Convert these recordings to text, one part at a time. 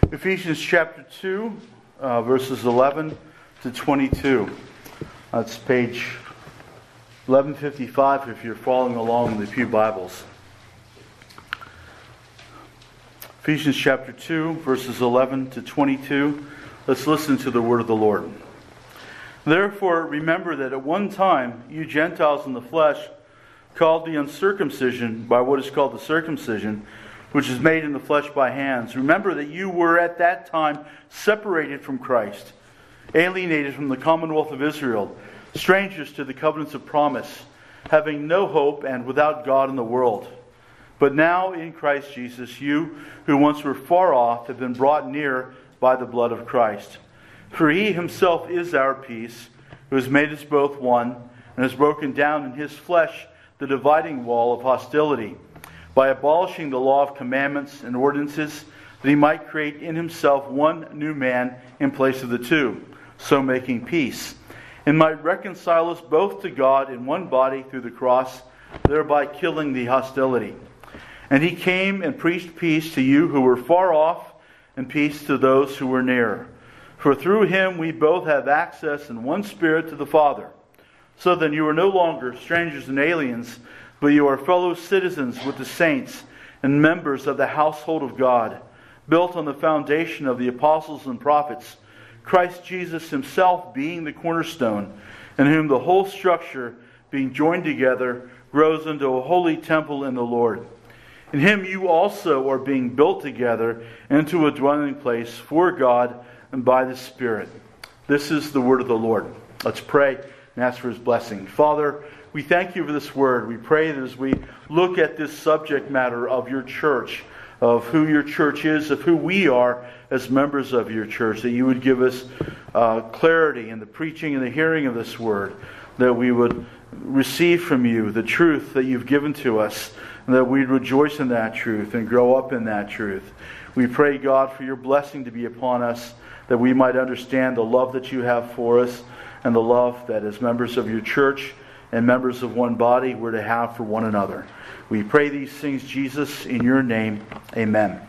Ephesians chapter 2, verses 11 to 22. That's page 1155 if you're following along in the Pew Bibles. Ephesians chapter 2, verses 11 to 22. Let's listen to the word of the Lord. Therefore, remember that at one time you Gentiles in the flesh, called the uncircumcision by what is called the circumcision, which is made in the flesh by hands. Remember that you were at that time separated from Christ, alienated from the commonwealth of Israel, strangers to the covenants of promise, having no hope and without God in the world. But now in Christ Jesus, you who once were far off have been brought near by the blood of Christ. For He Himself is our peace, who has made us both one, and has broken down in His flesh the dividing wall of hostility, by abolishing the law of commandments and ordinances, that He might create in Himself one new man in place of the two, so making peace, and might reconcile us both to God in one body through the cross, thereby killing the hostility. And He came and preached peace to you who were far off, and peace to those who were near. For through Him we both have access in one Spirit to the Father. So then you are no longer strangers and aliens, but you are fellow citizens with the saints and members of the household of God, built on the foundation of the apostles and prophets, Christ Jesus Himself being the cornerstone, in whom the whole structure, being joined together, grows into a holy temple in the Lord. In Him you also are being built together into a dwelling place for God and by the Spirit. This is the word of the Lord. Let's pray and ask for His blessing. Father, we thank You for this word. We pray that as we look at this subject matter of Your church, of who Your church is, of who we are as members of Your church, that You would give us clarity in the preaching and the hearing of this word, that we would receive from You the truth that You've given to us, and that we'd rejoice in that truth and grow up in that truth. We pray, God, for Your blessing to be upon us, that we might understand the love that You have for us, and the love that as members of Your church and members of one body we're to have for one another. We pray these things, Jesus, in Your name. Amen.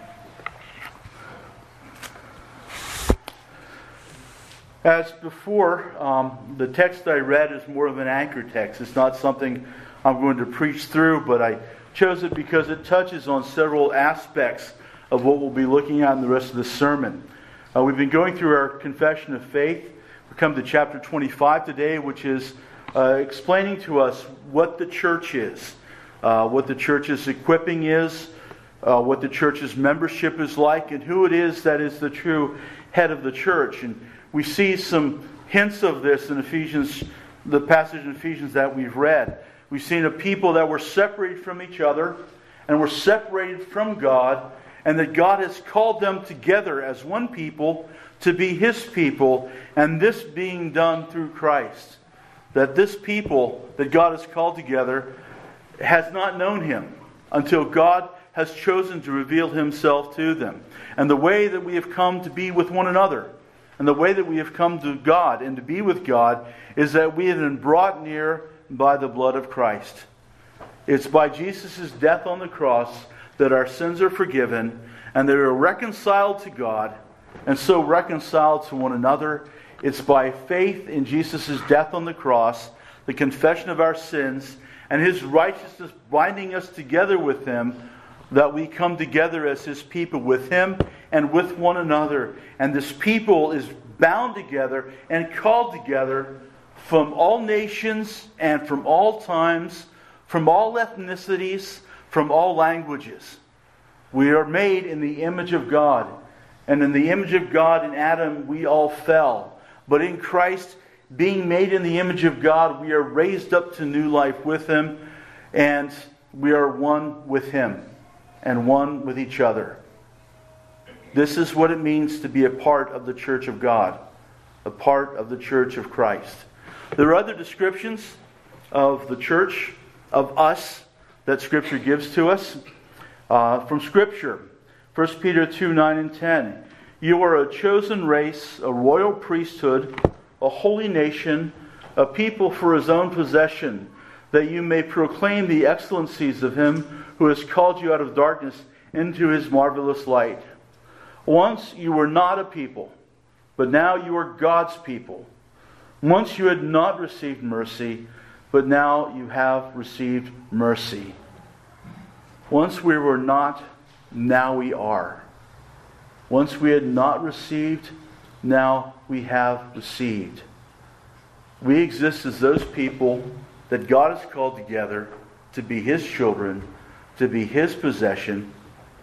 As before, the text I read is more of an anchor text. It's not something I'm going to preach through, but I chose it because it touches on several aspects of what we'll be looking at in the rest of the sermon. We've been going through our confession of faith. We come to chapter 25 today, which is explaining to us what the church is, what the church's equipping is, what the church's membership is like, and who it is that is the true head of the church. And we see some hints of this in Ephesians, the passage in Ephesians that we've read. We've seen a people that were separated from each other and were separated from God, and that God has called them together as one people to be His people, and this being done through Christ. That this people that God has called together has not known Him until God has chosen to reveal Himself to them. And the way that we have come to be with one another, and the way that we have come to God and to be with God, is that we have been brought near by the blood of Christ. It's by Jesus' death on the cross that our sins are forgiven, and that we are reconciled to God, and so reconciled to one another. It's by faith in Jesus' death on the cross, the confession of our sins, and His righteousness binding us together with Him, that we come together as His people with Him and with one another. And this people is bound together and called together from all nations and from all times, from all ethnicities, from all languages. We are made in the image of God. And in the image of God in Adam we all fell. But in Christ, being made in the image of God, we are raised up to new life with Him, and we are one with Him and one with each other. This is what it means to be a part of the church of God, a part of the church of Christ. There are other descriptions of the church, of us, that Scripture gives to us. From Scripture, 1 Peter 2, 9 and 10. You are a chosen race, a royal priesthood, a holy nation, a people for His own possession, that you may proclaim the excellencies of Him who has called you out of darkness into His marvelous light. Once you were not a people, but now you are God's people. Once you had not received mercy, but now you have received mercy. Once we were not, now we are. Once we had not received, now we have received. We exist as those people that God has called together to be His children, to be His possession,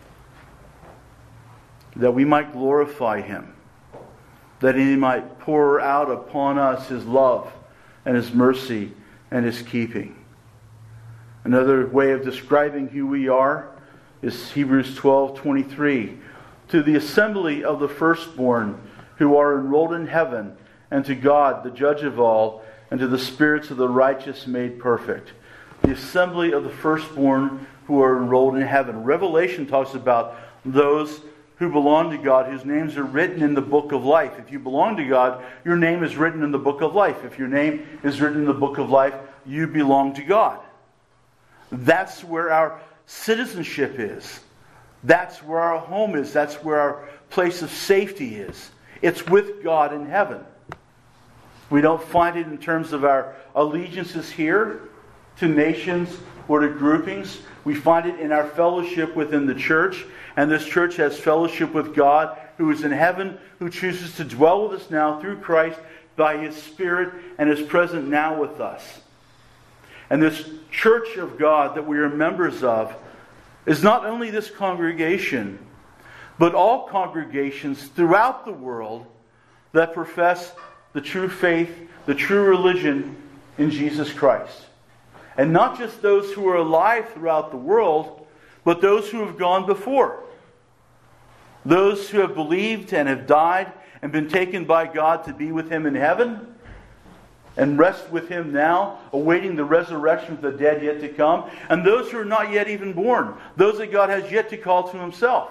that we might glorify Him, that He might pour out upon us His love and His mercy and His keeping. Another way of describing who we are is Hebrews 12:23. To the assembly of the firstborn who are enrolled in heaven, and to God, the judge of all, and to the spirits of the righteous made perfect. The assembly of the firstborn who are enrolled in heaven. Revelation talks about those who belong to God, whose names are written in the book of life. If you belong to God, your name is written in the book of life. If your name is written in the book of life, you belong to God. That's where our citizenship is. That's where our home is. That's where our place of safety is. It's with God in heaven. We don't find it in terms of our allegiances here to nations or to groupings. We find it in our fellowship within the church. And this church has fellowship with God who is in heaven, who chooses to dwell with us now through Christ by His Spirit and is present now with us. And this church of God that we are members of is not only this congregation, but all congregations throughout the world that profess the true faith, the true religion in Jesus Christ. And not just those who are alive throughout the world, but those who have gone before. Those who have believed and have died and been taken by God to be with Him in heaven and rest with Him now, awaiting the resurrection of the dead yet to come. And those who are not yet even born, those that God has yet to call to Himself.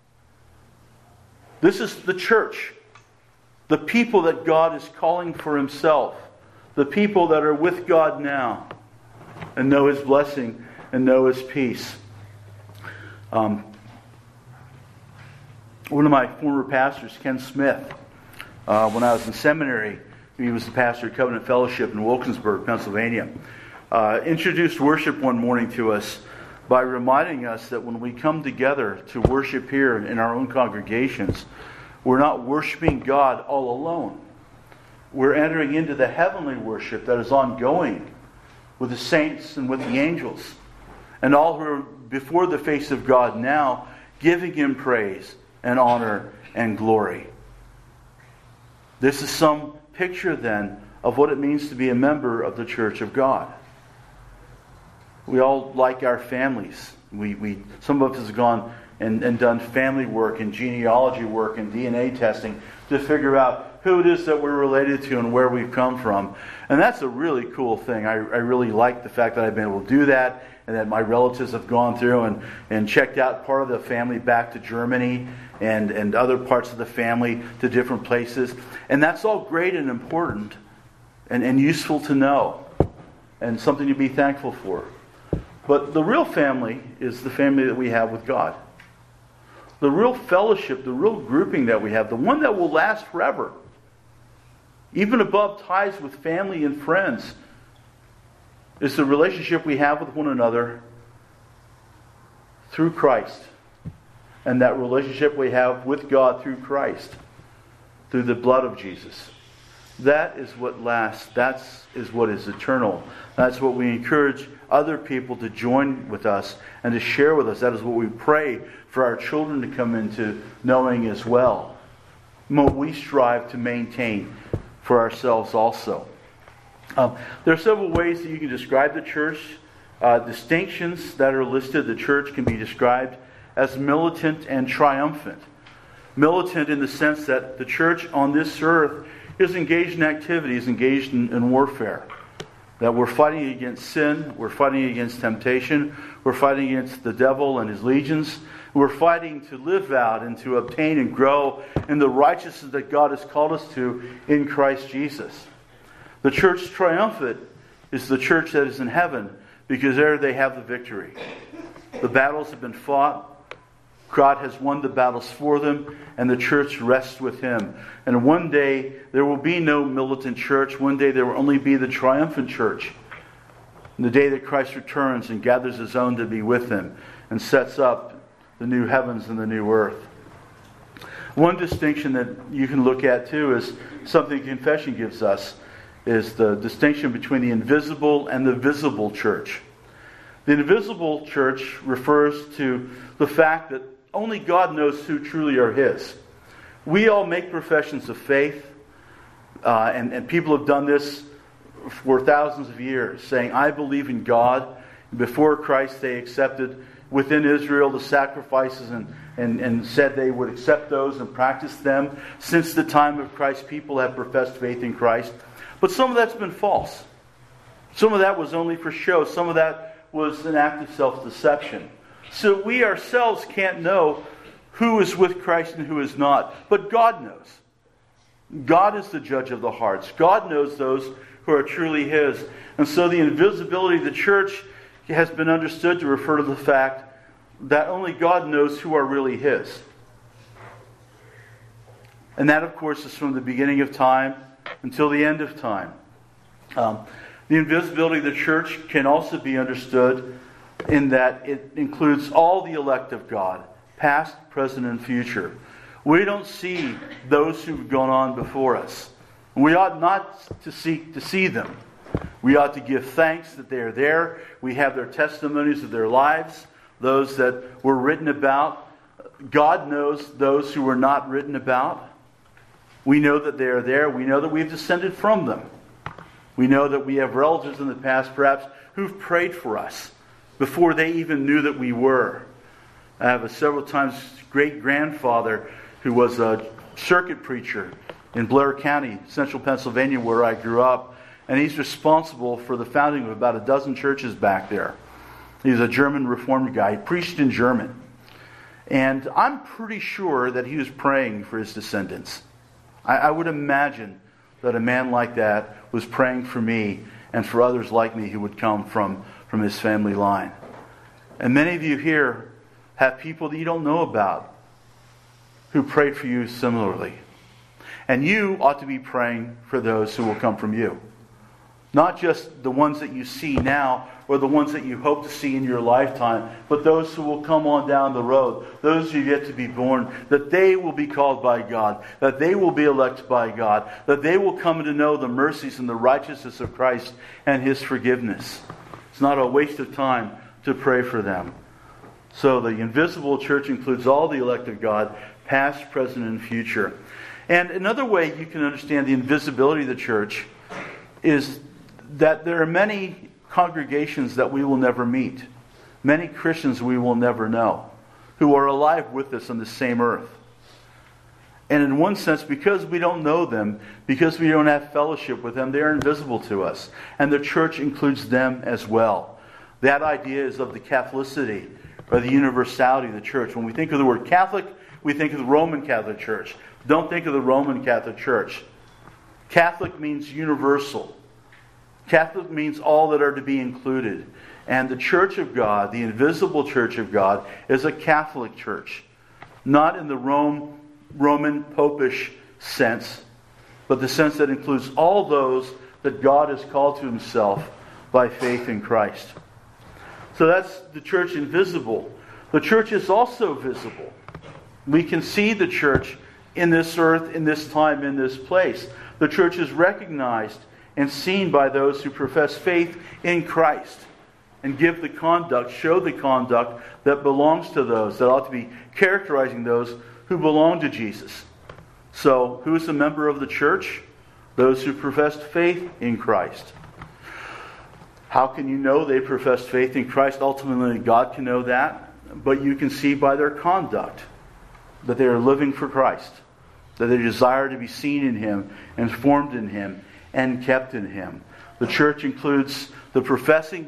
This is the church. The people that God is calling for Himself. The people that are with God now and know His blessing and know His peace. One of my former pastors, Ken Smith, when I was in seminary, he was the pastor of Covenant Fellowship in Wilkinsburg, Pennsylvania, introduced worship one morning to us by reminding us that when we come together to worship here in our own congregations, we're not worshiping God all alone. We're entering into the heavenly worship that is ongoing with the saints and with the angels, and all who are before the face of God now, giving Him praise and honor and glory. This is some picture then of what it means to be a member of the Church of God. We all like our families. Some of us have gone and done family work and genealogy work and DNA testing to figure out who it is that we're related to and where we've come from. And that's a really cool thing. I really like the fact that I've been able to do that, and that my relatives have gone through and checked out part of the family back to Germany and other parts of the family to different places. And that's all great and important and useful to know and something to be thankful for. But the real family is the family that we have with God. The real fellowship, the real grouping that we have, the one that will last forever, even above ties with family and friends, is the relationship we have with one another through Christ. And that relationship we have with God through Christ, through the blood of Jesus. That is what lasts. That is what is eternal. That's what we encourage other people to join with us and to share with us. That is what we pray for our children to come into knowing as well. And what we strive to maintain for ourselves also. There are several ways that you can describe the church. Distinctions that are listed. The church can be described as militant and triumphant. Militant in the sense that the church on this earth is engaged in activities, engaged in warfare. That we're fighting against sin, we're fighting against temptation, we're fighting against the devil and his legions. We're fighting to live out and to obtain and grow in the righteousness that God has called us to in Christ Jesus. The church triumphant is the church that is in heaven, because there they have the victory. The battles have been fought. God has won the battles for them, and the church rests with Him. And one day, there will be no militant church. One day, there will only be the triumphant church. The day that Christ returns and gathers His own to be with Him and sets up the new heavens and the new earth. One distinction that you can look at too is something confession gives us, is the distinction between the invisible and the visible church. The invisible church refers to the fact that only God knows who truly are His. We all make professions of faith, and people have done this for thousands of years, saying, I believe in God. Before Christ, they accepted within Israel the sacrifices and said they would accept those and practice them. Since the time of Christ, people have professed faith in Christ. But some of that's been false. Some of that was only for show. Some of that was an act of self-deception. So we ourselves can't know who is with Christ and who is not. But God knows. God is the judge of the hearts. God knows those who are truly His. And so the invisibility of the church has been understood to refer to the fact that only God knows who are really His. And that, of course, is from the beginning of time until the end of time. The invisibility of the church can also be understood in that it includes all the elect of God, past, present, and future. We don't see those who've gone on before us. We ought not to seek to see them. We ought to give thanks that they are there. We have their testimonies of their lives, those that were written about. God knows those who were not written about. We know that they are there. We know that we've descended from them. We know that we have relatives in the past, perhaps, who've prayed for us before they even knew that we were. I have a several times great-grandfather who was a circuit preacher in Blair County, central Pennsylvania, where I grew up. And he's responsible for the founding of about a dozen churches back there. He's a German Reformed guy. He preached in German. And I'm pretty sure that he was praying for his descendants. I would imagine that a man like that was praying for me and for others like me who would come from his family line. And many of you here have people that you don't know about who prayed for you similarly. And you ought to be praying for those who will come from you. Not just the ones that you see now or the ones that you hope to see in your lifetime, but those who will come on down the road, those who have yet to be born, that they will be called by God, that they will be elected by God, that they will come to know the mercies and the righteousness of Christ and His forgiveness. It's not a waste of time to pray for them. So the invisible church includes all the elect of God, past, present, and future. And another way you can understand the invisibility of the church is that there are many congregations that we will never meet, many Christians we will never know, who are alive with us on the same earth. And in one sense, because we don't know them, because we don't have fellowship with them, they are invisible to us. And the church includes them as well. That idea is of the Catholicity, or the universality of the church. When we think of the word Catholic, we think of the Roman Catholic Church. Don't think of the Roman Catholic Church. Catholic means universal. Catholic means all that are to be included. And the Church of God, the invisible Church of God, is a Catholic church. Not in the Roman Popish sense, but the sense that includes all those that God has called to Himself by faith in Christ. So that's the church invisible. The church is also visible. We can see the church in this earth, in this time, in this place. The church is recognized and seen by those who profess faith in Christ and give the conduct, show the conduct that belongs to those, that ought to be characterizing those who belong to Jesus. So, who is a member of the church? Those who professed faith in Christ. How can you know they professed faith in Christ? Ultimately, God can know that. But you can see by their conduct that they are living for Christ, that they desire to be seen in Him and formed in Him and kept in Him. The church includes the professors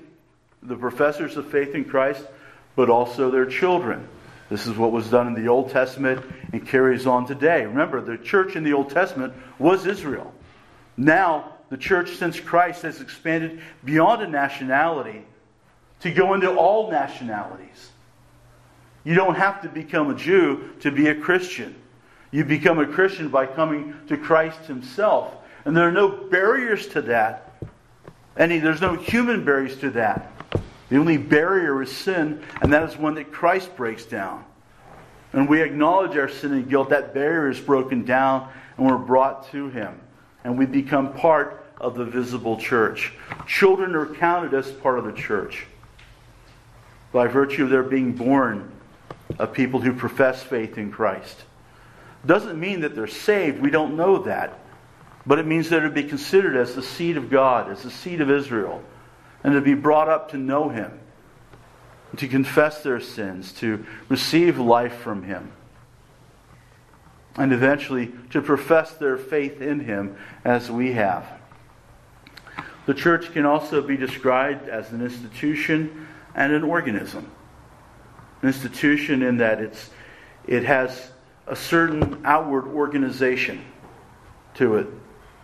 of faith in Christ, but also their children. This is what was done in the Old Testament and carries on today. Remember, the church in the Old Testament was Israel. Now, the church since Christ has expanded beyond a nationality to go into all nationalities. You don't have to become a Jew to be a Christian. You become a Christian by coming to Christ Himself. And there are no barriers to that. There's no human barriers to that. The only barrier is sin, and that is one that Christ breaks down. And we acknowledge our sin and guilt. That barrier is broken down, and we're brought to Him. And we become part of the visible church. Children are counted as part of the church by virtue of their being born of people who profess faith in Christ. Doesn't mean that they're saved. We don't know that. But it means they're to be considered as the seed of God, as the seed of Israel, and to be brought up to know Him, to confess their sins, to receive life from Him, and eventually to profess their faith in Him as we have. The church can also be described as an institution and an organism. An institution in that it has a certain outward organization to it.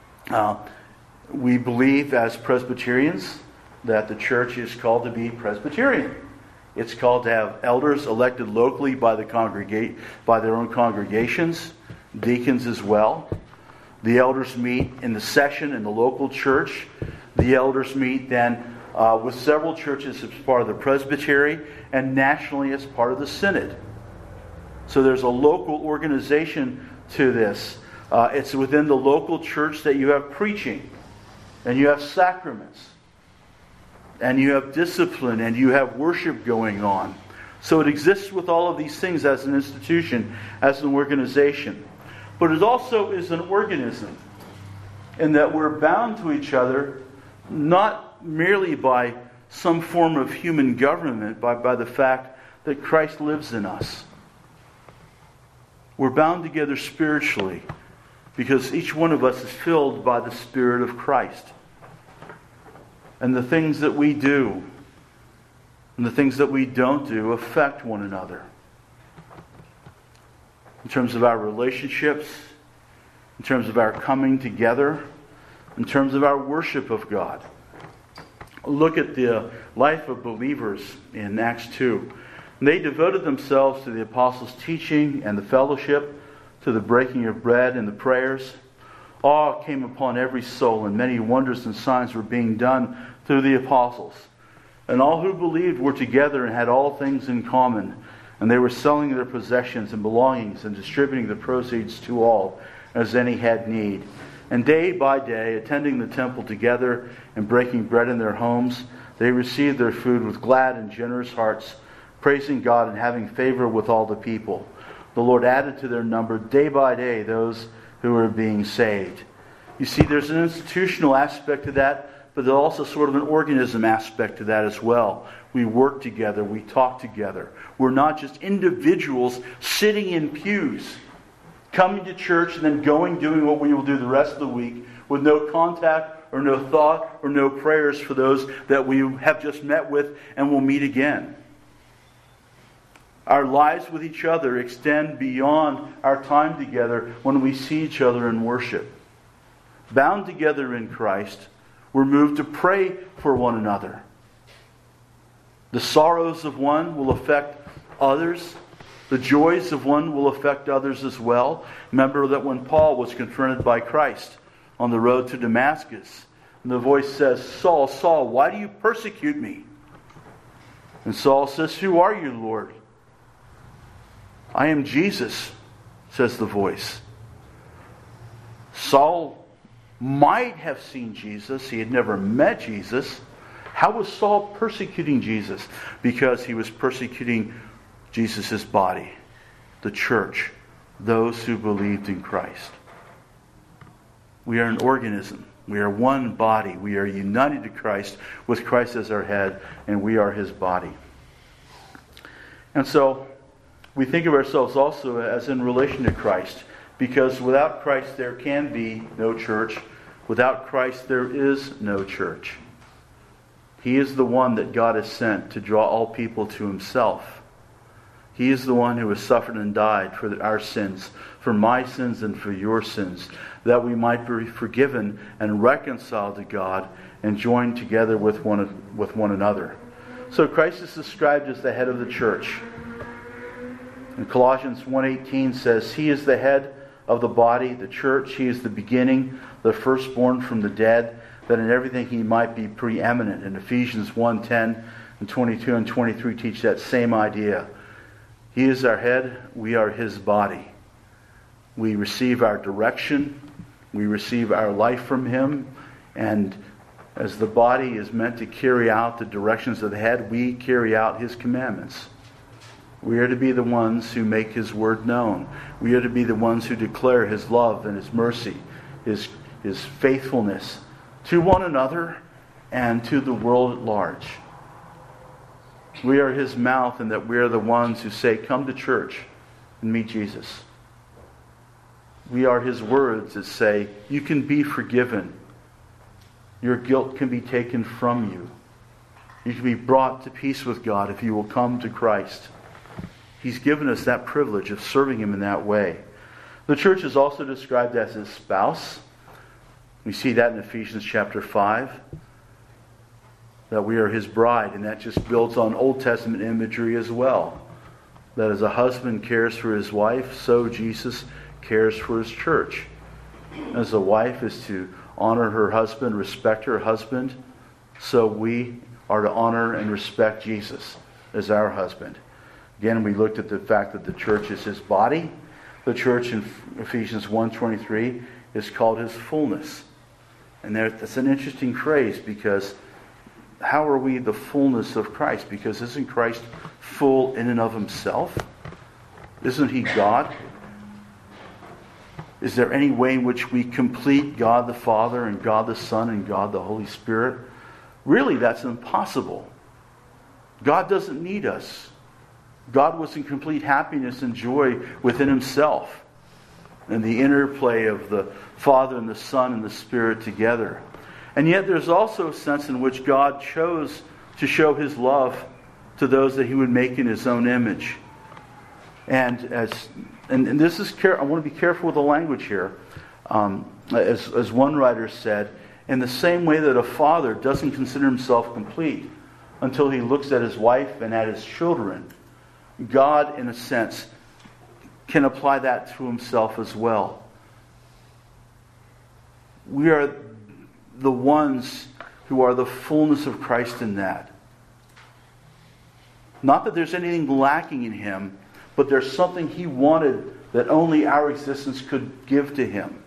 We believe as Presbyterians that the church is called to be Presbyterian. It's called to have elders elected locally by their own congregations, deacons as well. The elders meet in the session in the local church. The elders meet then with several churches as part of the presbytery and nationally as part of the synod. So there's a local organization to this. It's within the local church that you have preaching, and you have sacraments, and you have discipline, and you have worship going on. So it exists with all of these things as an institution, as an organization. But it also is an organism in that we're bound to each other not merely by some form of human government, but by the fact that Christ lives in us. We're bound together spiritually because each one of us is filled by the Spirit of Christ. And the things that we do and the things that we don't do affect one another. In terms of our relationships, in terms of our coming together, in terms of our worship of God. Look at the life of believers in Acts 2. They devoted themselves to the apostles' teaching and the fellowship, to the breaking of bread and the prayers. Awe came upon every soul, and many wonders and signs were being done through the apostles. And all who believed were together and had all things in common. And they were selling their possessions and belongings and distributing the proceeds to all, as any had need. And day by day, attending the temple together and breaking bread in their homes, they received their food with glad and generous hearts, praising God and having favor with all the people. The Lord added to their number day by day those who were being saved. You see, there's an institutional aspect to that, but there's also sort of an organism aspect to that as well. We work together, we talk together. We're not just individuals sitting in pews, coming to church and then doing what we will do the rest of the week with no contact or no thought or no prayers for those that we have just met with and will meet again. Our lives with each other extend beyond our time together when we see each other in worship. Bound together in Christ, we're moved to pray for one another. The sorrows of one will affect others. The joys of one will affect others as well. Remember that when Paul was confronted by Christ on the road to Damascus, and the voice says, "Saul, Saul, why do you persecute me?" And Saul says, "Who are you, Lord?" "I am Jesus," says the voice. Saul might have seen Jesus. He had never met Jesus. How was Saul persecuting Jesus? Because he was persecuting Jesus' body, the church, those who believed in Christ. We are an organism. We are one body. We are united to Christ with Christ as our head, and we are His body. And so, we think of ourselves also as in relation to Christ, because without Christ there can be no church. Without Christ there is no church. He is the one that God has sent to draw all people to Himself. He is the one who has suffered and died for our sins, for my sins and for your sins, that we might be forgiven and reconciled to God and joined together with one another. So Christ is described as the head of the church. And Colossians 1:18 says, He is the head of the body, the church. He is the beginning, the firstborn from the dead, that in everything He might be preeminent. And Ephesians 1:10 and 22 and 23 teach that same idea. He is our head, we are His body. We receive our direction, we receive our life from Him, and as the body is meant to carry out the directions of the head, we carry out His commandments. We are to be the ones who make His word known. We are to be the ones who declare His love and His mercy, His faithfulness to one another and to the world at large. We are His mouth, and that we are the ones who say, come to church and meet Jesus. We are His words that say, you can be forgiven. Your guilt can be taken from you. You can be brought to peace with God if you will come to Christ. He's given us that privilege of serving Him in that way. The church is also described as His spouse. We see that in Ephesians chapter 5. That we are His bride, and that just builds on Old Testament imagery as well. That as a husband cares for his wife, so Jesus cares for His church. As a wife is to honor her husband, respect her husband, so we are to honor and respect Jesus as our husband. Again, we looked at the fact that the church is His body. The church in Ephesians 1:23 is called His fullness. And that's an interesting phrase, because how are we the fullness of Christ? Because isn't Christ full in and of Himself? Isn't He God? Is there any way in which we complete God the Father and God the Son and God the Holy Spirit? Really, that's impossible. God doesn't need us. God was in complete happiness and joy within Himself, and the interplay of the Father and the Son and the Spirit together. And yet there's also a sense in which God chose to show His love to those that He would make in His own image. And this is I want to be careful with the language here. As one writer said, in the same way that a father doesn't consider himself complete until he looks at his wife and at his children, God, in a sense, can apply that to Himself as well. We are the ones who are the fullness of Christ in that. Not that there's anything lacking in Him, but there's something He wanted that only our existence could give to Him.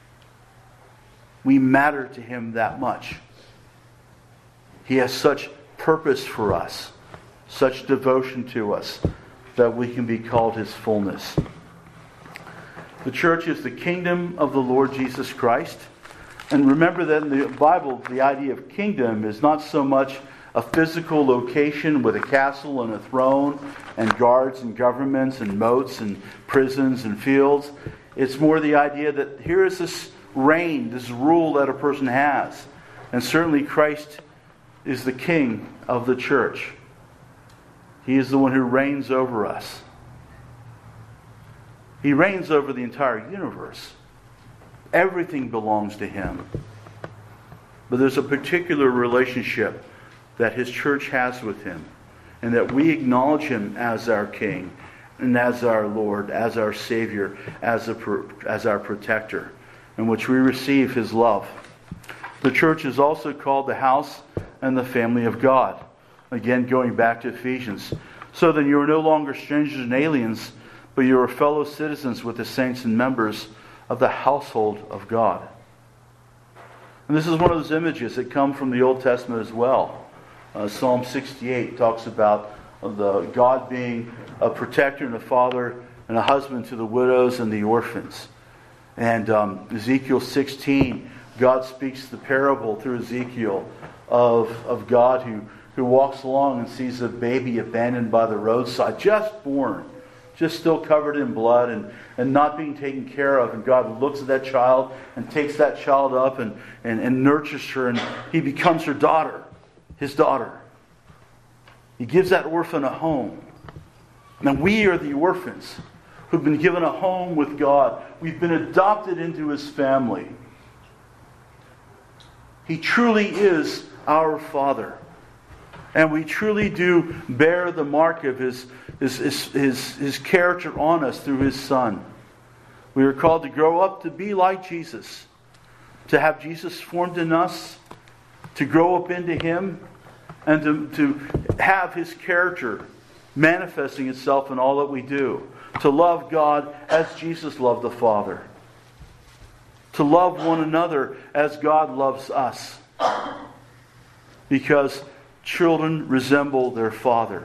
We matter to Him that much. He has such purpose for us, such devotion to us, that we can be called His fullness. The church is the kingdom of the Lord Jesus Christ. And remember that in the Bible, the idea of kingdom is not so much a physical location with a castle and a throne and guards and governments and moats and prisons and fields. It's more the idea that here is this reign, this rule that a person has. And certainly Christ is the king of the church. He is the one who reigns over us. He reigns over the entire universe. Everything belongs to Him. But there's a particular relationship that His church has with Him, and that we acknowledge Him as our King and as our Lord, as our Savior, as our protector, in which we receive His love. The church is also called the house and the family of God. Again, going back to Ephesians. So then you are no longer strangers and aliens, but you are fellow citizens with the saints and members of the household of God. And this is one of those images that come from the Old Testament as well. Psalm 68 talks about the God being a protector and a father and a husband to the widows and the orphans. And Ezekiel 16, God speaks the parable through Ezekiel of God who walks along and sees a baby abandoned by the roadside, just born, just still covered in blood and not being taken care of. And God looks at that child and takes that child up and nurtures her, and he becomes her daughter, his daughter. He gives that orphan a home. Now we are the orphans who've been given a home with God. We've been adopted into His family. He truly is our Father. And we truly do bear the mark of His character on us through His Son. We are called to grow up to be like Jesus, to have Jesus formed in us, to grow up into Him, and to have His character manifesting itself in all that we do. To love God as Jesus loved the Father. To love one another as God loves us. Because children resemble their Father.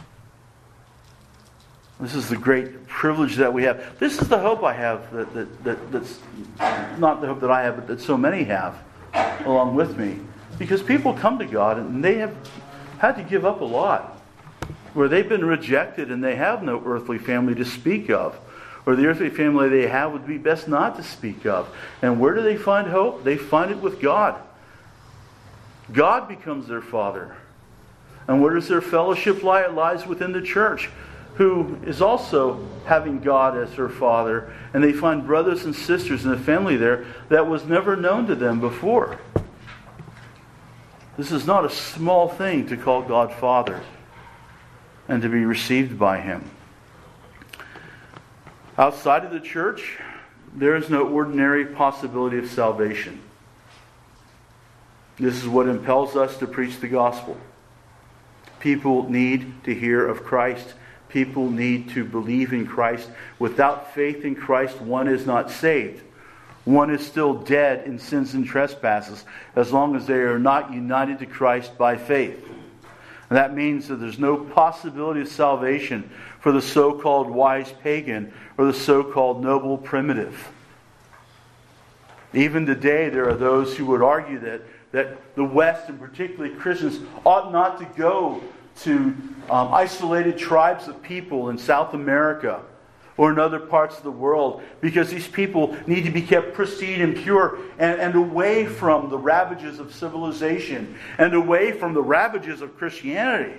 This is the great privilege that we have. This is the hope I have that's not the hope that I have, but that so many have along with me. Because people come to God and they have had to give up a lot. Where they've been rejected and they have no earthly family to speak of. Or the earthly family they have would be best not to speak of. And where do they find hope? They find it with God. God becomes their Father. And where does their fellowship lie? It lies within the church, who is also having God as her Father. And they find brothers and sisters in a family there that was never known to them before. This is not a small thing to call God Father and to be received by Him. Outside of the church, there is no ordinary possibility of salvation. This is what impels us to preach the gospel. People need to hear of Christ. People need to believe in Christ. Without faith in Christ, one is not saved. One is still dead in sins and trespasses as long as they are not united to Christ by faith. And that means that there's no possibility of salvation for the so-called wise pagan or the so-called noble primitive. Even today, there are those who would argue that the West, and particularly Christians, ought not to go to isolated tribes of people in South America or in other parts of the world, because these people need to be kept pristine and pure and away from the ravages of civilization and away from the ravages of Christianity.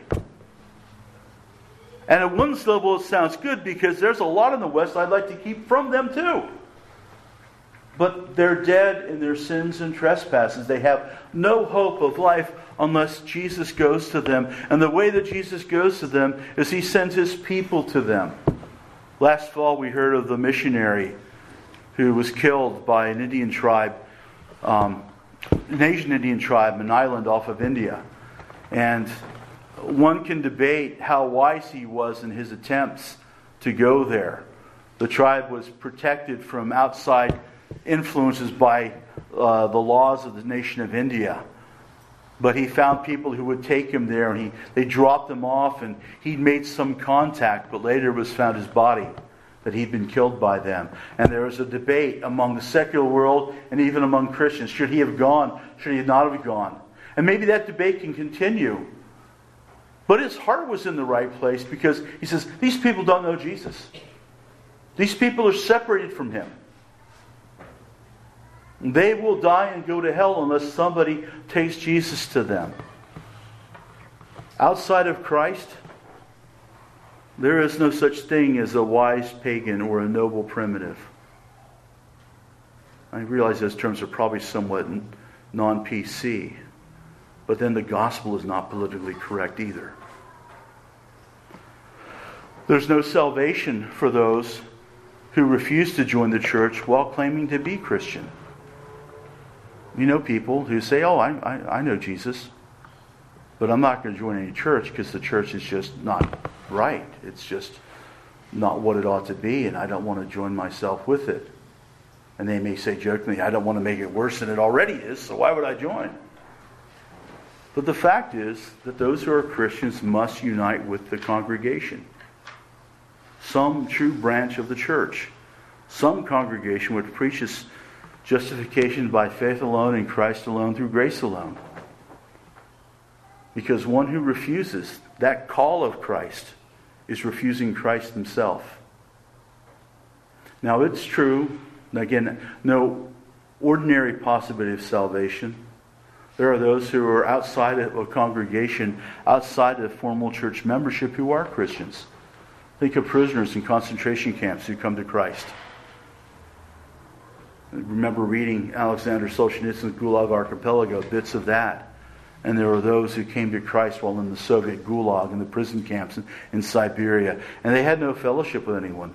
And at one level it sounds good, because there's a lot in the West I'd like to keep from them too. But they're dead in their sins and trespasses. They have no hope of life unless Jesus goes to them. And the way that Jesus goes to them is He sends His people to them. Last fall we heard of the missionary who was killed by an Indian tribe, an Asian Indian tribe, an island off of India. And one can debate how wise he was in his attempts to go there. The tribe was protected from outside influences by the laws of the nation of India. But he found people who would take him there, and they dropped him off, and he made some contact, but later it was found his body, that he'd been killed by them. And there was a debate among the secular world and even among Christians. Should he have gone? Should he not have gone? And maybe that debate can continue. But his heart was in the right place, because he says, these people don't know Jesus. These people are separated from Him. They will die and go to hell unless somebody takes Jesus to them. Outside of Christ, there is no such thing as a wise pagan or a noble primitive. I realize those terms are probably somewhat non-PC, but then the gospel is not politically correct either. There's no salvation for those who refuse to join the church while claiming to be Christian. You know people who say, oh, I know Jesus, but I'm not going to join any church because the church is just not right. It's just not what it ought to be, and I don't want to join myself with it. And they may say jokingly, I don't want to make it worse than it already is, so why would I join? But the fact is that those who are Christians must unite with the congregation. Some true branch of the church. Some congregation which preaches justification by faith alone in Christ alone through grace alone. Because one who refuses that call of Christ is refusing Christ Himself. Now it's true, again, no ordinary possibility of salvation. There are those who are outside of a congregation, outside of formal church membership, who are Christians. Think of prisoners in concentration camps who come to Christ. I remember reading Alexander Solzhenitsyn's Gulag Archipelago, bits of that. And there were those who came to Christ while in the Soviet gulag and the prison camps in Siberia. And they had no fellowship with anyone.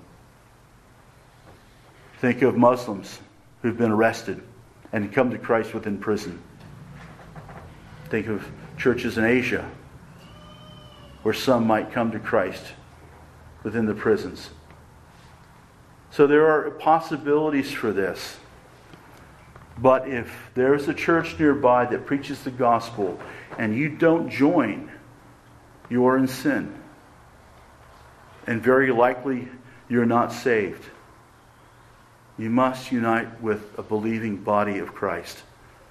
Think of Muslims who've been arrested and come to Christ within prison. Think of churches in Asia where some might come to Christ within the prisons. So there are possibilities for this. But if there's a church nearby that preaches the gospel and you don't join, you are in sin. And very likely you're not saved. You must unite with a believing body of Christ.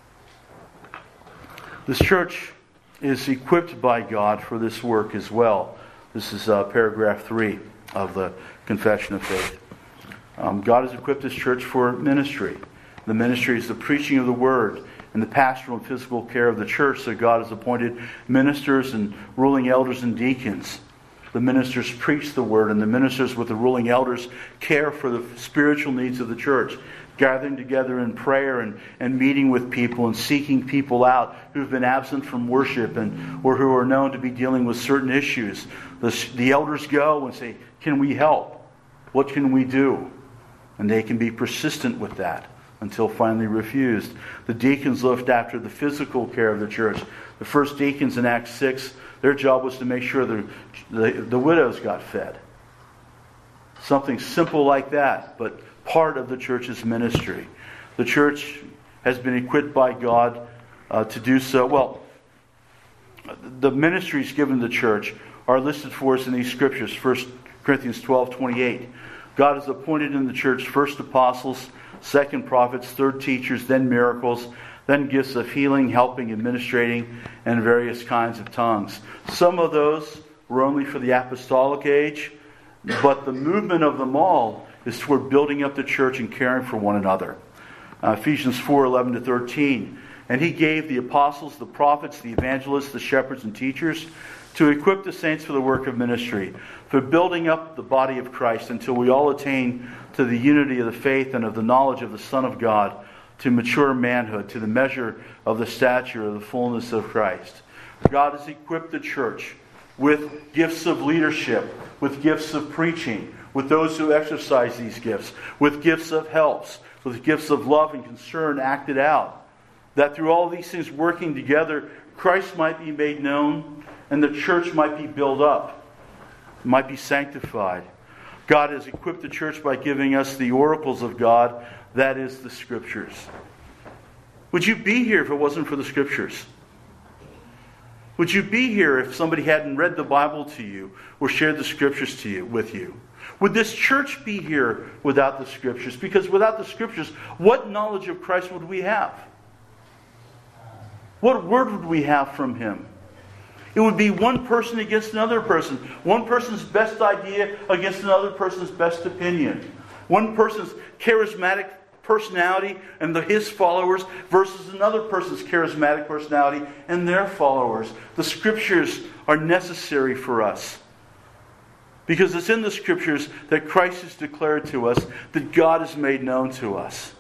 This church is equipped by God for this work as well. This is paragraph 3 of the Confession of Faith. God has equipped this church for ministry. The ministry is the preaching of the Word and the pastoral and physical care of the church. So God has appointed ministers and ruling elders and deacons. The ministers preach the Word, and the ministers with the ruling elders care for the spiritual needs of the church, gathering together in prayer and meeting with people and seeking people out who've been absent from worship or who are known to be dealing with certain issues. The elders go and say, "Can we help? What can we do?" And they can be persistent with that until finally refused. The deacons looked after the physical care of the church. The first deacons in Acts 6, their job was to make sure the widows got fed. Something simple like that, but part of the church's ministry. The church has been equipped by God to do so. Well, the ministries given to the church are listed for us in these scriptures. 1 Corinthians 12:28. God has appointed in the church first apostles, second prophets, third teachers, then miracles, then gifts of healing, helping, administrating, and various kinds of tongues. Some of those were only for the apostolic age, but the movement of them all is toward building up the church and caring for one another. Ephesians 4:11-13. And He gave the apostles, the prophets, the evangelists, the shepherds, and teachers to equip the saints for the work of ministry, for building up the body of Christ until we all attain to the unity of the faith and of the knowledge of the Son of God, to mature manhood, to the measure of the stature of the fullness of Christ. God has equipped the church with gifts of leadership, with gifts of preaching, with those who exercise these gifts, with gifts of helps, with gifts of love and concern acted out. That through all these things working together, Christ might be made known and the church might be built up, might be sanctified. God has equipped the church by giving us the oracles of God, that is, the Scriptures. Would you be here if it wasn't for the Scriptures? Would you be here if somebody hadn't read the Bible to you or shared the Scriptures with you? Would this church be here without the Scriptures? Because without the Scriptures, what knowledge of Christ would we have? What word would we have from Him? It would be one person against another person. One person's best idea against another person's best opinion. One person's charismatic personality and his followers versus another person's charismatic personality and their followers. The Scriptures are necessary for us. Because it's in the Scriptures that Christ is declared to us, that God is made known to us.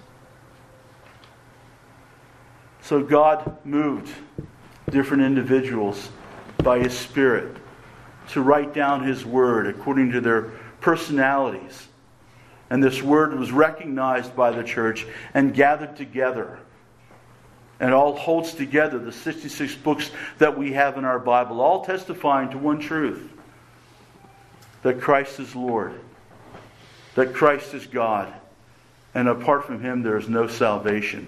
So God moved different individuals by His Spirit to write down His Word according to their personalities. And this Word was recognized by the church and gathered together. And all holds together the 66 books that we have in our Bible, all testifying to one truth: that Christ is Lord, that Christ is God, and apart from Him there is no salvation.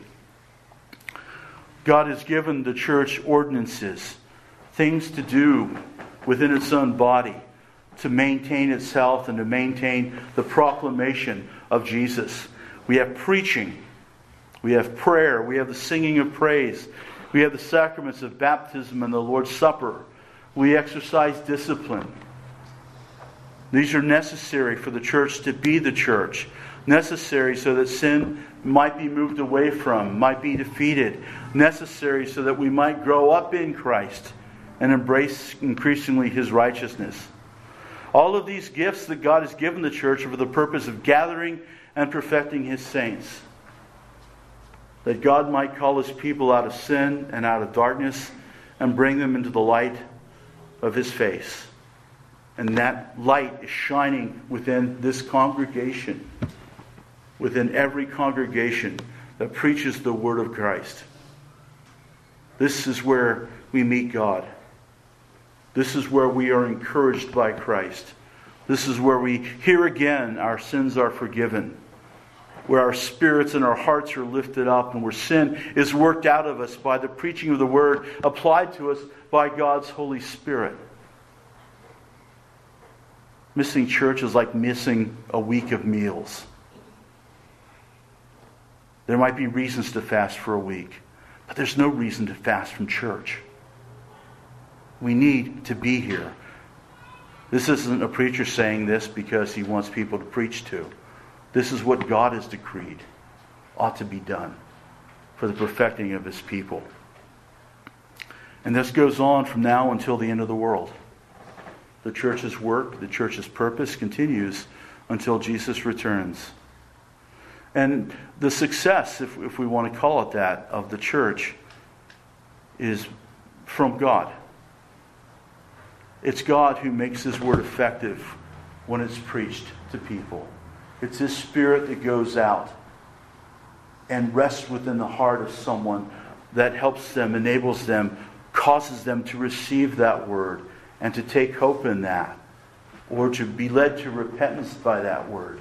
God has given the church ordinances, things to do within its own body to maintain its health and to maintain the proclamation of Jesus. We have preaching, we have prayer, we have the singing of praise, we have the sacraments of baptism and the Lord's Supper. We exercise discipline. These are necessary for the church to be the church. Necessary so that sin might be moved away from, might be defeated. Necessary so that we might grow up in Christ and embrace increasingly His righteousness. All of these gifts that God has given the church are for the purpose of gathering and perfecting His saints. That God might call His people out of sin and out of darkness and bring them into the light of His face. And that light is shining within this congregation, within every congregation that preaches the Word of Christ. This is where we meet God. This is where we are encouraged by Christ. This is where we hear again our sins are forgiven, where our spirits and our hearts are lifted up, and where sin is worked out of us by the preaching of the Word applied to us by God's Holy Spirit. Missing church is like missing a week of meals. There might be reasons to fast for a week, but there's no reason to fast from church. We need to be here. This isn't a preacher saying this because he wants people to preach to. This is what God has decreed ought to be done for the perfecting of His people. And this goes on from now until the end of the world. The church's work, the church's purpose continues until Jesus returns. And the success, if we want to call it that, of the church is from God. It's God who makes His Word effective when it's preached to people. It's His Spirit that goes out and rests within the heart of someone that helps them, enables them, causes them to receive that Word and to take hope in that, or to be led to repentance by that Word.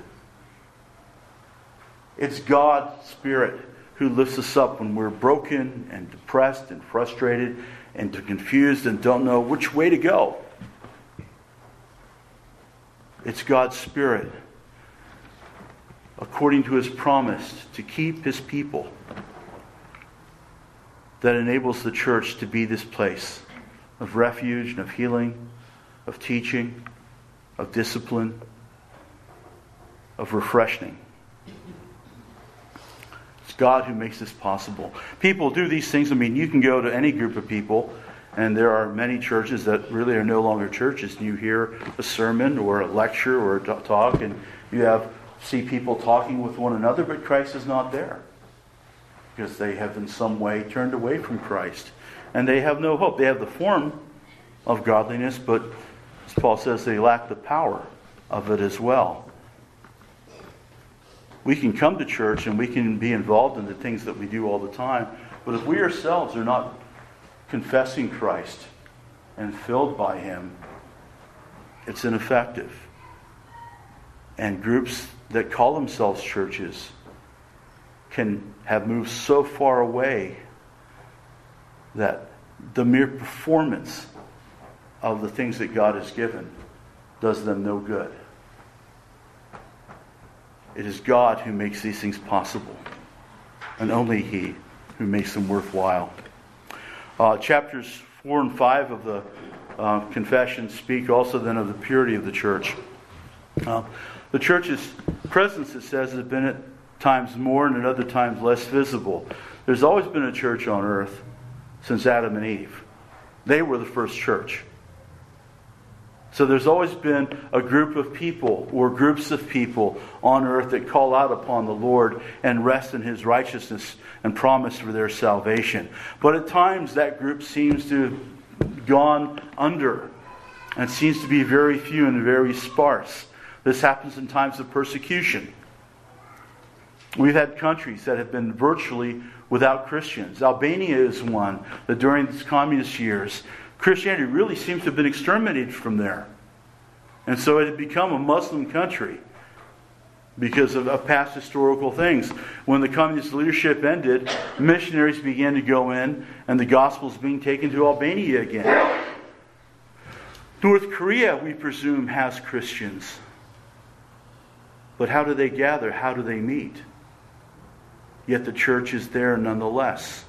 It's God's Spirit who lifts us up when we're broken and depressed and frustrated and confused and don't know which way to go. It's God's Spirit, according to His promise to keep His people, that enables the church to be this place of refuge and of healing, of teaching, of discipline, of refreshing. It's God who makes this possible. People do these things. I mean, you can go to any group of people, and there are many churches that really are no longer churches. You hear a sermon or a lecture or a talk, and you see people talking with one another, but Christ is not there, because they have in some way turned away from Christ. And they have no hope. They have the form of godliness, but as Paul says, they lack the power of it as well. We can come to church and we can be involved in the things that we do all the time, but if we ourselves are not confessing Christ and filled by Him, it's ineffective. And groups that call themselves churches can have moved so far away that the mere performance of the things that God has given does them no good. It is God who makes these things possible, and only He who makes them worthwhile. Chapters 4 and 5 of the Confession speak also then of the purity of the church. The church's presence, it says, has been at times more and at other times less visible. There's always been a church on earth since Adam and Eve. They were the first church. So there's always been a group of people or groups of people on earth that call out upon the Lord and rest in His righteousness and promise for their salvation. But at times that group seems to have gone under and seems to be very few and very sparse. This happens in times of persecution. We've had countries that have been virtually without Christians. Albania is one that during its communist years, Christianity really seems to have been exterminated from there. And so it had become a Muslim country because of past historical things. When the communist leadership ended, missionaries began to go in and the gospel is being taken to Albania again. North Korea, we presume, has Christians. But how do they gather? How do they meet? Yet the church is there nonetheless.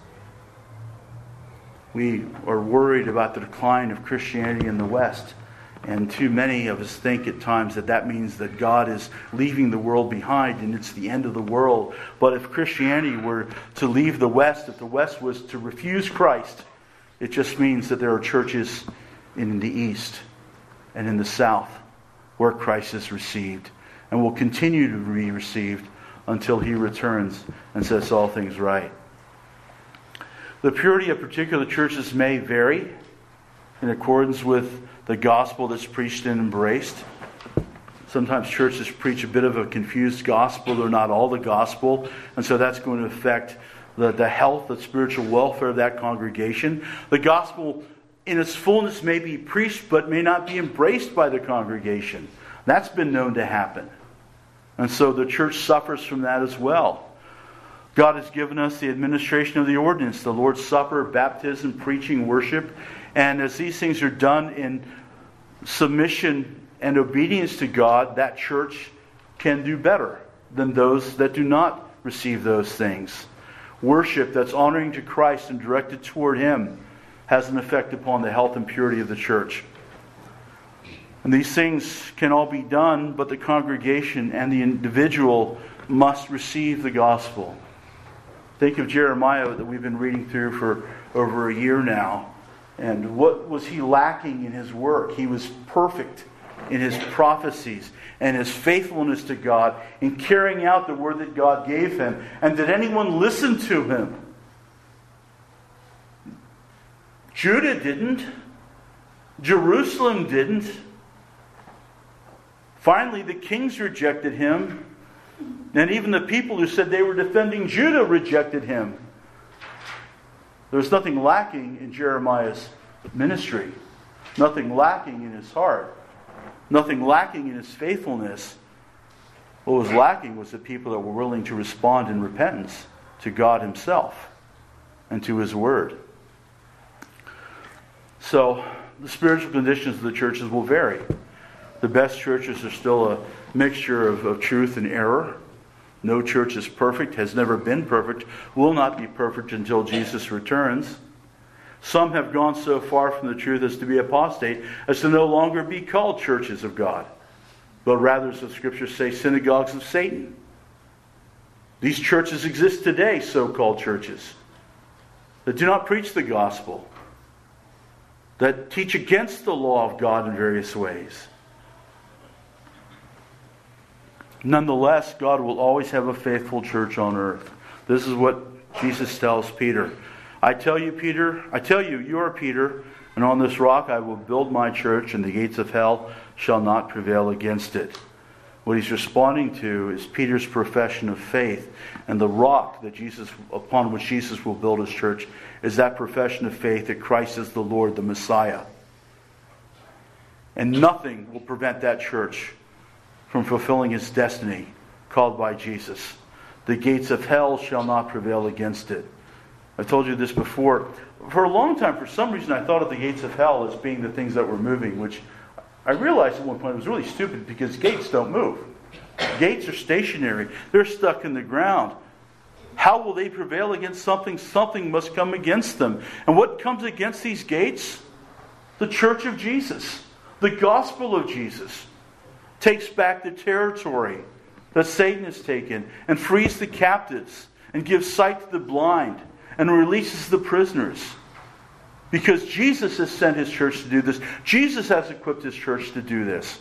We are worried about the decline of Christianity in the West. And too many of us think at times that means that God is leaving the world behind and it's the end of the world. But if Christianity were to leave the West, if the West was to refuse Christ, it just means that there are churches in the East and in the South where Christ is received and will continue to be received until He returns and sets all things right. The purity of particular churches may vary in accordance with the gospel that's preached and embraced. Sometimes churches preach a bit of a confused gospel. They're not all the gospel. And so that's going to affect the health, the spiritual welfare of that congregation. The gospel in its fullness may be preached but may not be embraced by the congregation. That's been known to happen. And so the church suffers from that as well. God has given us the administration of the ordinance, the Lord's Supper, baptism, preaching, worship. And as these things are done in submission and obedience to God, that church can do better than those that do not receive those things. Worship that's honoring to Christ and directed toward Him has an effect upon the health and purity of the church. And these things can all be done, but the congregation and the individual must receive the gospel. Think of Jeremiah that we've been reading through for over a year now. And what was he lacking in his work? He was perfect in his prophecies and his faithfulness to God in carrying out the word that God gave him. And did anyone listen to him? Judah didn't. Jerusalem didn't. Finally, the kings rejected him. And even the people who said they were defending Judah rejected him. There was nothing lacking in Jeremiah's ministry. Nothing lacking in his heart. Nothing lacking in his faithfulness. What was lacking was the people that were willing to respond in repentance to God Himself and to His Word. So, the spiritual conditions of the churches will vary. The best churches are still a mixture of truth and error. No church is perfect, has never been perfect, will not be perfect until Jesus returns. Some have gone so far from the truth as to be apostate, as to no longer be called churches of God, but rather, as the Scriptures say, synagogues of Satan. These churches exist today, so-called churches, that do not preach the gospel, that teach against the law of God in various ways. Nonetheless, God will always have a faithful church on earth. This is what Jesus tells Peter. I tell you, you are Peter, and on this rock I will build my church, and the gates of hell shall not prevail against it. What he's responding to is Peter's profession of faith, and the rock upon which Jesus will build His church is that profession of faith that Christ is the Lord, the Messiah. And nothing will prevent that church from fulfilling its destiny called by Jesus. The gates of hell shall not prevail against it. I've told you this before. For a long time, for some reason, I thought of the gates of hell as being the things that were moving, which I realized at one point was really stupid because gates don't move. Gates are stationary. They're stuck in the ground. How will they prevail against something? Something must come against them. And what comes against these gates? The church of Jesus. The gospel of Jesus takes back the territory that Satan has taken and frees the captives and gives sight to the blind and releases the prisoners. Because Jesus has sent His church to do this. Jesus has equipped His church to do this.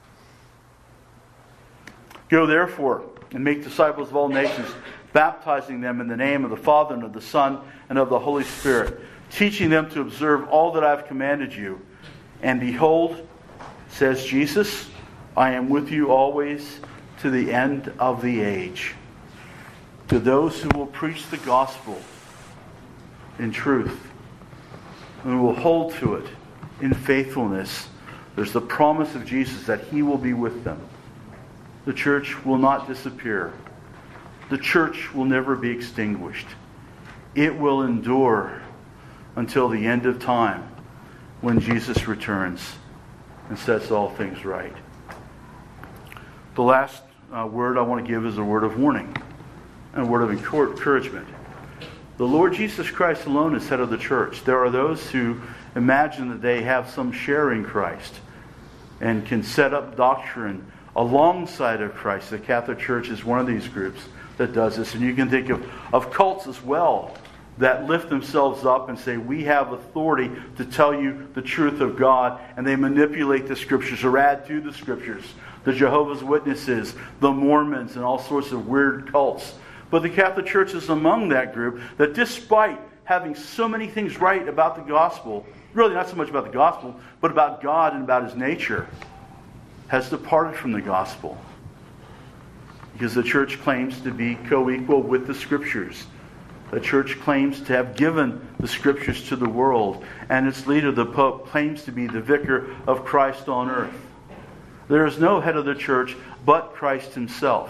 Go therefore and make disciples of all nations, baptizing them in the name of the Father and of the Son and of the Holy Spirit, teaching them to observe all that I have commanded you. And behold, says Jesus, I am with you always to the end of the age. To those who will preach the gospel in truth and will hold to it in faithfulness, there's the promise of Jesus that He will be with them. The church will not disappear. The church will never be extinguished. It will endure until the end of time when Jesus returns and sets all things right. The last word I want to give is a word of warning and a word of encouragement. The Lord Jesus Christ alone is head of the church. There are those who imagine that they have some share in Christ and can set up doctrine alongside of Christ. The Catholic Church is one of these groups that does this. And you can think of cults as well that lift themselves up and say, we have authority to tell you the truth of God, and they manipulate the Scriptures or add to the Scriptures. The Jehovah's Witnesses, the Mormons, and all sorts of weird cults. But the Catholic Church is among that group that, despite having so many things right about the gospel, really not so much about the gospel, but about God and about His nature, has departed from the gospel. Because the church claims to be co-equal with the Scriptures. The church claims to have given the Scriptures to the world. And its leader, the Pope, claims to be the vicar of Christ on earth. There is no head of the church but Christ Himself.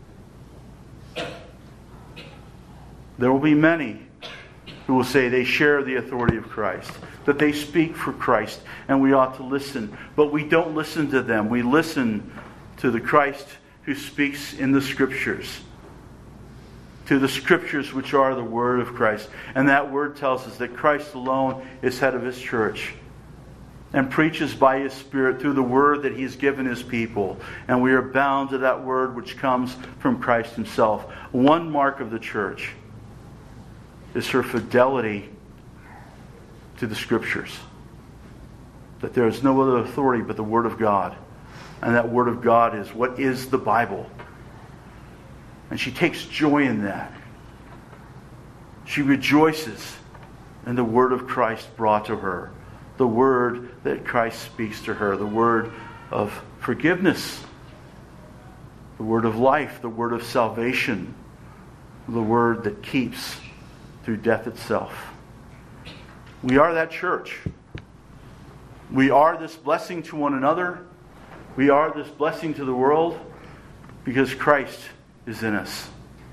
There will be many who will say they share the authority of Christ, that they speak for Christ, and we ought to listen. But we don't listen to them. We listen to the Christ who speaks in the Scriptures, to the Scriptures which are the Word of Christ. And that Word tells us that Christ alone is head of His church and preaches by His Spirit through the Word that He has given His people. And we are bound to that Word which comes from Christ Himself. One mark of the church is her fidelity to the Scriptures. That there is no other authority but the Word of God. And that Word of God is what is the Bible. And she takes joy in that. She rejoices in the Word of Christ brought to her. The Word that Christ speaks to her. The Word of forgiveness. The Word of life. The Word of salvation. The Word that keeps through death itself. We are that church. We are this blessing to one another. We are this blessing to the world because Christ is in us.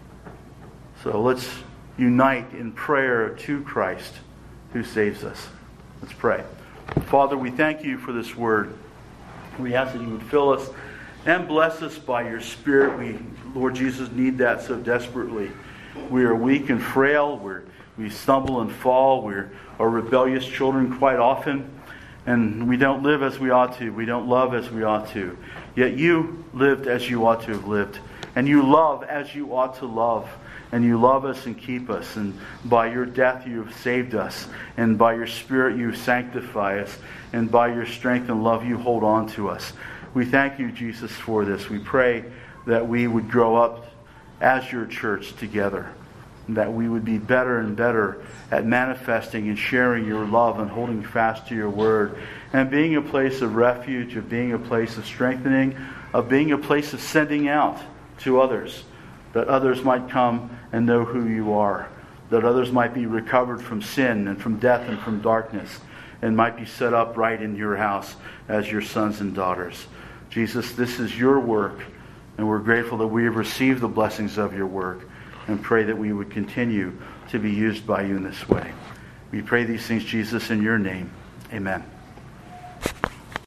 So let's unite in prayer to Christ who saves us. Let's pray. Father, we thank You for this word. We ask that You would fill us and bless us by Your Spirit. We, Lord Jesus, need that so desperately. We are weak and frail. We stumble and fall. We are rebellious children quite often. And we don't live as we ought to. We don't love as we ought to. Yet You lived as You ought to have lived. And You love as You ought to love. And You love us and keep us. And by Your death You have saved us. And by Your Spirit You sanctify us. And by Your strength and love You hold on to us. We thank You, Jesus, for this. We pray that we would grow up as Your church together. And that we would be better and better at manifesting and sharing Your love and holding fast to Your word. And being a place of refuge, of being a place of strengthening, of being a place of sending out to others. That others might come and know who You are. That others might be recovered from sin and from death and from darkness. And might be set up right in Your house as Your sons and daughters. Jesus, this is Your work. And we're grateful that we have received the blessings of Your work. And pray that we would continue to be used by You in this way. We pray these things, Jesus, in Your name. Amen.